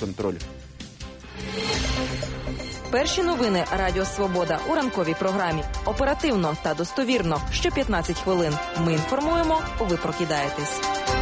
контролю. Перші новини Радіо Свобода у ранковій програмі. Оперативно та достовірно. Що 15 хвилин. Ми інформуємо, ви прокидаєтесь.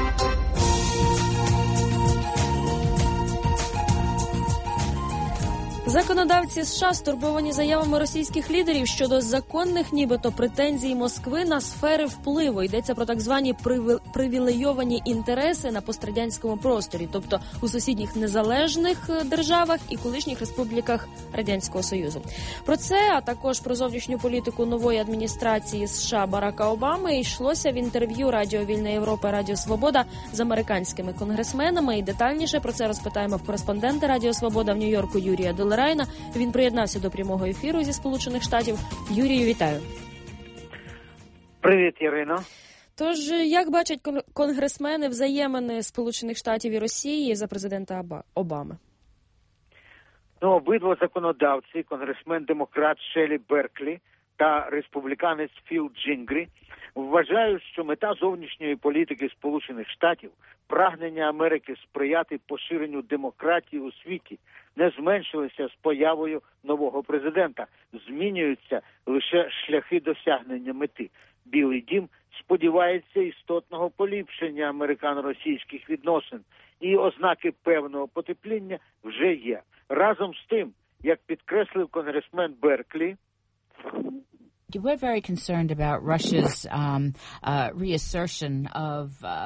Законодавці США стурбовані заявами російських лідерів щодо законних нібито претензій Москви на сфери впливу. Йдеться про так звані привілейовані інтереси на пострадянському просторі, тобто у сусідніх незалежних державах і колишніх республіках Радянського Союзу. Про це, а також про зовнішню політику нової адміністрації США Барака Обами йшлося в інтерв'ю Радіо Вільна Європа, Радіо Свобода з американськими конгресменами. І детальніше про це розпитаємо в кореспондента Радіо Свобода в Нью-Йорку Юрія Долерайна. Він приєднався до прямого ефіру зі Сполучених Штатів. Юрію, вітаю. Привіт, Ірино. Тож, як бачать конгресмени взаємини Сполучених Штатів і Росії за президента Обами? Обидва законодавці, конгресмен-демократ Шелі Берклі та республіканець Філ Джингрі, вважають, що мета зовнішньої політики Сполучених Штатів, прагнення Америки сприяти поширенню демократії у світі, не зменшилися з появою нового президента. Змінюються лише шляхи досягнення мети. Білий дім сподівається істотного поліпшення американо-російських відносин, і ознаки певного потепління вже є. Разом з тим, як підкреслив конгресмен Берклі, we're very concerned about Russia's reassertion of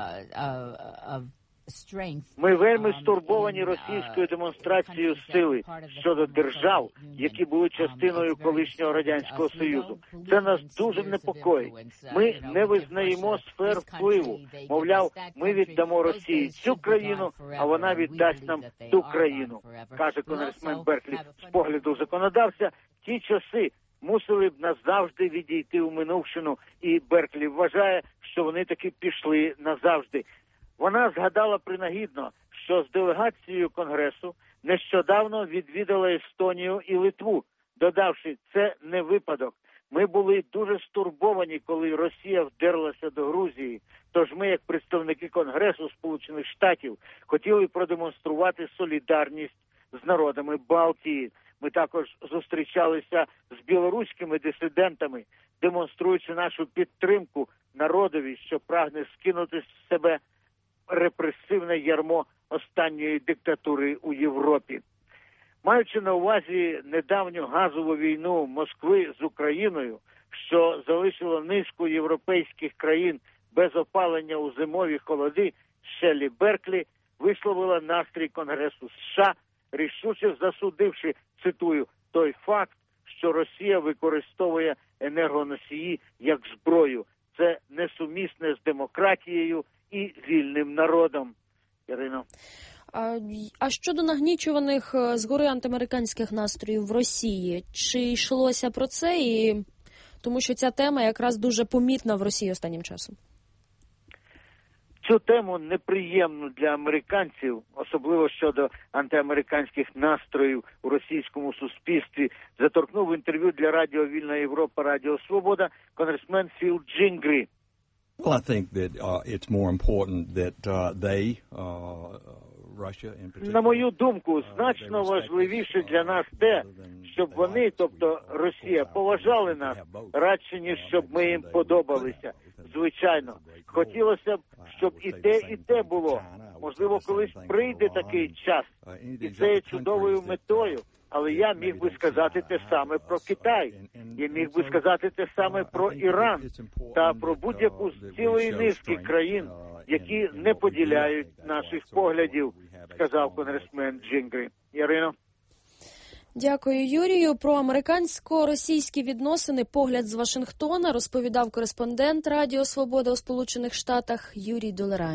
strength. Ми вельми стурбовані російською демонстрацією сили щодо держав, які були частиною колишнього Радянського Союзу. Це нас дуже непокоїть. Ми не визнаємо сфер впливу. Мовляв, ми віддамо Росії цю країну, а вона віддасть нам ту країну, каже конгресмен Берклі. З погляду законодавця, ті часи мусили б назавжди відійти у минувшину, і Берклі вважає, що вони таки пішли назавжди. Вона згадала принагідно, що з делегацією Конгресу нещодавно відвідала Естонію і Литву, додавши, це не випадок. Ми були дуже стурбовані, коли Росія вдерлася до Грузії. Тож ми, як представники Конгресу Сполучених Штатів, хотіли продемонструвати солідарність з народами Балтії. Ми також зустрічалися з білоруськими дисидентами, демонструючи нашу підтримку народові, що прагне скинути з себе репресивне ярмо останньої диктатури у Європі. Маючи на увазі недавню газову війну Москви з Україною, що залишило низку європейських країн без опалення у зимові холоди, Шелі Берклі висловила настрій Конгресу США, рішуче засудивши, цитую, той факт, що Росія використовує енергоносії як зброю. Це несумісне з демократією і вільним народом. Ірино. А щодо нагнічуваних згори антиамериканських настроїв в Росії, чи йшлося про це? І тому що ця тема якраз дуже помітна в Росії останнім часом. Цю тему неприємну для американців, особливо щодо антиамериканських настроїв у російському суспільстві, заторкнув в інтерв'ю для Радіо Вільна Європа, Радіо Свобода конгресмен Філ Джингрі. Well, I think that it's more important that На мою думку, значно важливіше для нас те, щоб вони, тобто Росія, поважали нас, радше, ніж щоб ми їм подобалися. Звичайно, хотілося б, щоб і те було. Можливо, колись прийде такий час, і це є чудовою метою. Але я міг би сказати те саме про Китай, я міг би сказати те саме про Іран та про будь-яку з цілої низки країн, які не поділяють наших поглядів, сказав конгресмен Джингрі. Ірино. Дякую, Юрію. Про американсько-російські відносини «Погляд з Вашингтона» розповідав кореспондент Радіо Свобода у Сполучених Штатах Юрій Долерайна.